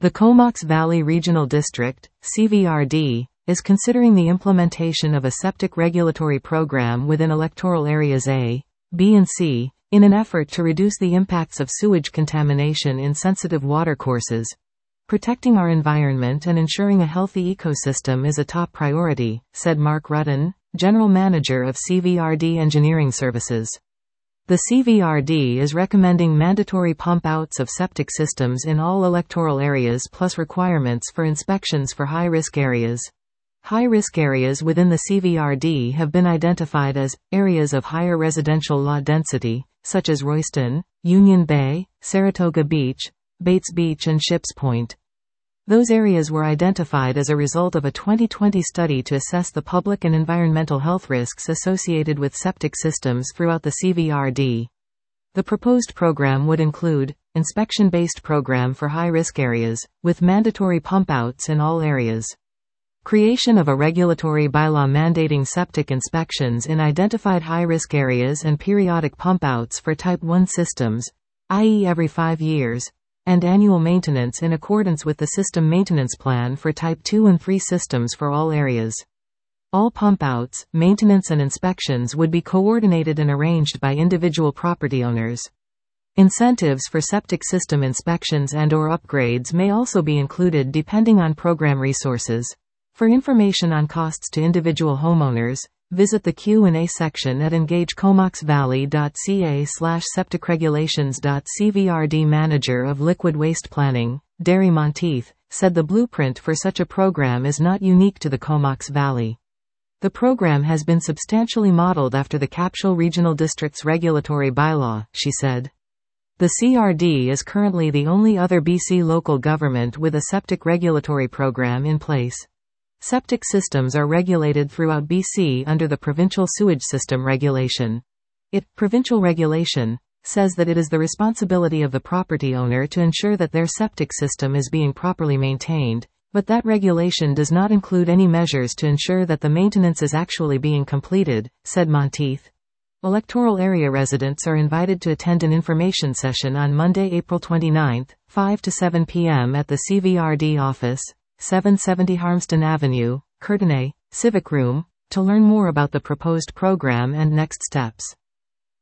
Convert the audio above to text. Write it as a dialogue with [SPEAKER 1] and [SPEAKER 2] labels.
[SPEAKER 1] The Comox Valley Regional District, CVRD, is considering the implementation of a septic regulatory program within electoral areas A, B and C, in an effort to reduce the impacts of sewage contamination in sensitive watercourses. Protecting our environment and ensuring a healthy ecosystem is a top priority, said Mark Rutten, General Manager of CVRD Engineering Services. The CVRD is recommending mandatory pump-outs of septic systems in all electoral areas plus requirements for inspections for high-risk areas. High-risk areas within the CVRD have been identified as areas of higher residential lot density, such as Royston, Union Bay, Saratoga Beach, Bates Beach and Ships Point. Those areas were identified as a result of a 2020 study to assess the public and environmental health risks associated with septic systems throughout the CVRD. The proposed program would include inspection-based program for high-risk areas, with mandatory pump-outs in all areas. Creation of a regulatory bylaw mandating septic inspections in identified high-risk areas and periodic pump-outs for Type 1 systems, i.e. every 5 years, and annual maintenance in accordance with the System Maintenance Plan for Type 2 and 3 systems for all areas. All pump-outs, maintenance and inspections would be coordinated and arranged by individual property owners. Incentives for septic system inspections and/or upgrades may also be included depending on program resources. For information on costs to individual homeowners, visit the Q&A section at engagecomoxvalley.ca/septicregulations.cvrd. Manager of Liquid Waste Planning, Derry Monteith, said the blueprint for such a program is not unique to the Comox Valley. The program has been substantially modeled after the Capsule Regional District's regulatory bylaw, she said. The CRD is currently the only other BC local government with a septic regulatory program in place. Septic systems are regulated throughout BC under the Provincial Sewage System Regulation. Provincial regulation, says that it is the responsibility of the property owner to ensure that their septic system is being properly maintained, but that regulation does not include any measures to ensure that the maintenance is actually being completed, said Monteith. Electoral area residents are invited to attend an information session on Monday, April 29, 5 to 7 p.m. at the CVRD office, 770 Harmston Avenue, Courtenay, Civic Room, to learn more about the proposed program and next steps.